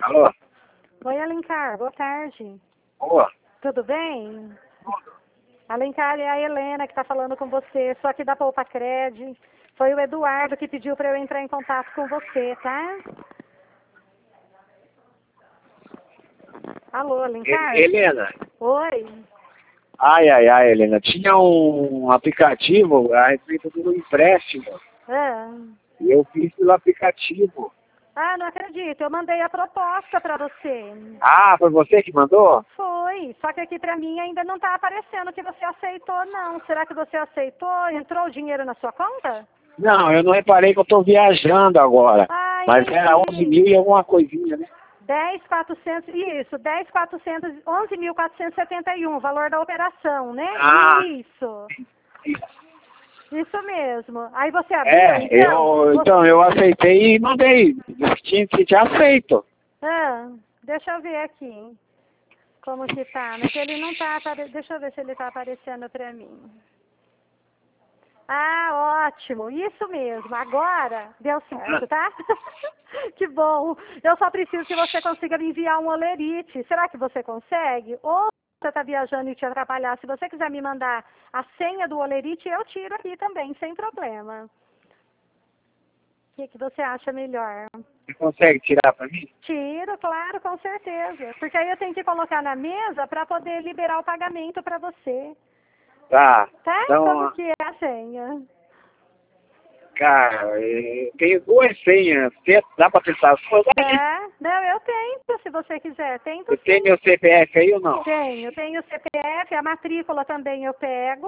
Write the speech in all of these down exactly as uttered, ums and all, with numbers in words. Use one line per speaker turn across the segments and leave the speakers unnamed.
Alô?
Oi, Alencar, boa tarde.
Boa.
Tudo bem? Alencar, é a Helena que está falando com você, sou aqui da Poupa Cred. Foi o Eduardo que pediu para eu entrar em contato com você, tá? Alô, Alencar?
Helena.
Oi.
Ai, ai, ai, Helena. Tinha um aplicativo a respeito do empréstimo.
Ah.
E eu fiz pelo aplicativo.
Ah, não acredito. Eu mandei a proposta para você.
Ah, foi você que mandou?
Foi. Só que aqui para mim ainda não está aparecendo que você aceitou, não. Será que você aceitou? Entrou o dinheiro na sua conta?
Não, eu não reparei que eu estou viajando agora.
Ah,
Mas era
entendi.
onze mil e alguma coisinha, né?
dez mil e quatrocentos, isso, dez mil e quatrocentos, onze mil quatrocentos e setenta e um, valor da operação, né?
Ah.
Isso. Isso mesmo. Aí você abriu,
É,
então?
eu, então eu aceitei e mandei. Disse que tinha que tinha aceito.
Ah, deixa eu ver aqui como que tá, mas ele não tá, apare... deixa eu ver se ele tá aparecendo pra mim. Ah, ótimo, isso mesmo, agora deu certo, tá? Que bom, eu só preciso que você consiga me enviar um olerite, será que você consegue? Ou você está viajando e te atrapalhar, se você quiser me mandar a senha do olerite, eu tiro aqui também, sem problema. O que, que você acha melhor?
Você consegue tirar para mim?
Tiro, claro, com certeza, porque aí eu tenho que colocar na mesa para poder liberar o pagamento para você.
Tá.
Tá?
Então,
Como que é a senha?
cara, eu tenho duas senhas. Dá para testar as suas aí?
É, não, eu tento, se você quiser. Tento
Você
sim.
tem meu C P F aí ou não?
Tenho, tenho o C P F, a matrícula também eu pego.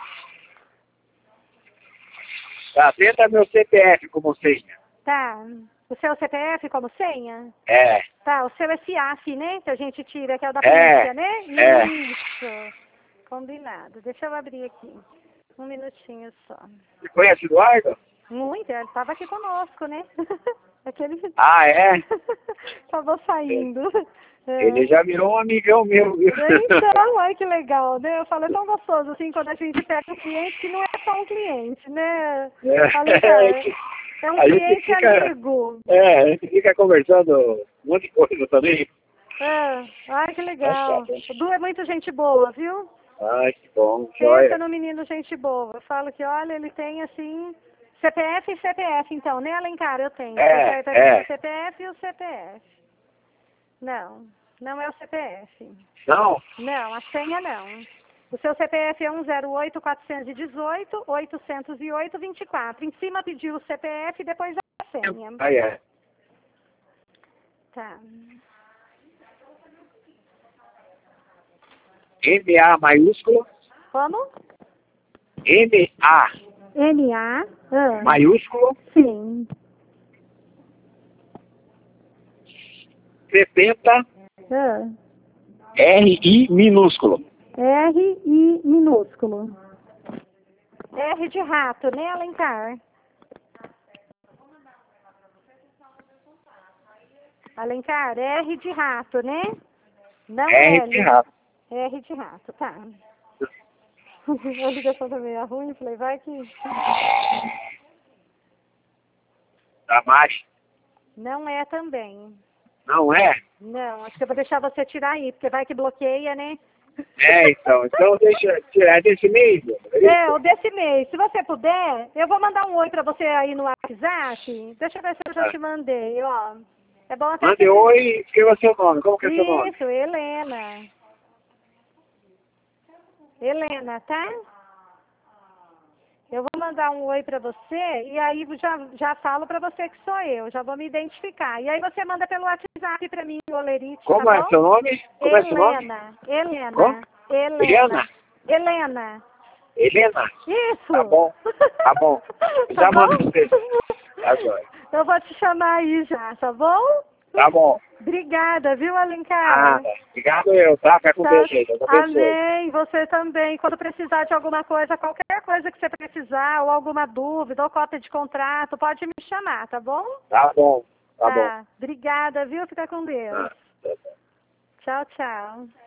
Tá, tenta meu C P F como senha.
Tá. O seu C P F como senha?
É.
Tá, o seu S A F, né? Que a gente tira, que é o da
É.
polícia, né?
É.
Isso. Combinado. Deixa eu abrir aqui. Um minutinho só.
Você conhece o Eduardo?
Muito, ele estava aqui conosco, né? Aquele...
Ah, é?
Acabou saindo. É.
Ele já virou um amigão meu, viu?
Então, ai que legal, né? Eu falo, é tão gostoso assim quando a gente pega um cliente que não é só um cliente, né?
É.
Alencar, é um
A gente
cliente
fica-
amigo.
É, a gente fica conversando um monte de coisa também.
É. Ai que legal.
Tá certo.
O Du é muito gente boa, viu?
Ai, que bom,
Pensa
joia.
no menino gente boa. Eu falo que, olha, ele tem assim... C P F e C P F, então, né, Alencar? Eu tenho.
É,
Você
é.
o C P F e o C P F. Não, não é o C P F.
Não?
Não, a senha não. O seu C P F é um zero oito, quatrocentos e dezoito, oitocentos e oito, vinte e quatro. Em cima pediu o C P F e depois a senha.
Ah, é.
Tá.
M A maiúsculo.
Como?
M A
N A. Ah.
maiúsculo.
Sim.
setenta.
Ah.
R I minúsculo.
R I minúsculo. R de rato, né, Alencar? Alencar, R de rato, né? Não
R
L.
de rato.
R de rato, tá. A ligação também é ruim, falei, vai que...
Da Mari.
Não é também.
Não é?
Não, acho que eu vou deixar você tirar aí, porque vai que bloqueia, né?
É, então. Então deixa eu tirar desse mês.
É, o desse mês. Se você puder, eu vou mandar um oi pra você aí no WhatsApp. Deixa eu ver se eu já te mandei, ó. É bom até
Mande
que...
oi e escreva seu nome. Como que é seu nome?
Isso, Helena. Helena, tá? Eu vou mandar um oi pra você e aí já, já falo pra você que sou eu, já vou me identificar. E aí você manda pelo WhatsApp pra mim, o Olerite,
Como
tá
é
bom?
seu nome? Como é seu nome?
Helena, Helena,
Como?
Helena, Helena.
Helena?
Isso.
Tá bom, tá bom.
Tá
Já
bom?
mando pra você. Tá joia.
Eu vou te chamar aí já, tá bom?
Tá bom.
Obrigada, viu, Alencar?
Ah, obrigado eu, tá? Fica com
Tá.
Deus aí. Deus abençoe.
Amém, você também. Quando precisar de alguma coisa, qualquer coisa que você precisar, ou alguma dúvida, ou cópia de contrato, pode me chamar, tá bom?
Tá bom, tá bom.
Tá. Obrigada, viu? Fica com Deus.
Ah, tá bom.
Tchau, tchau.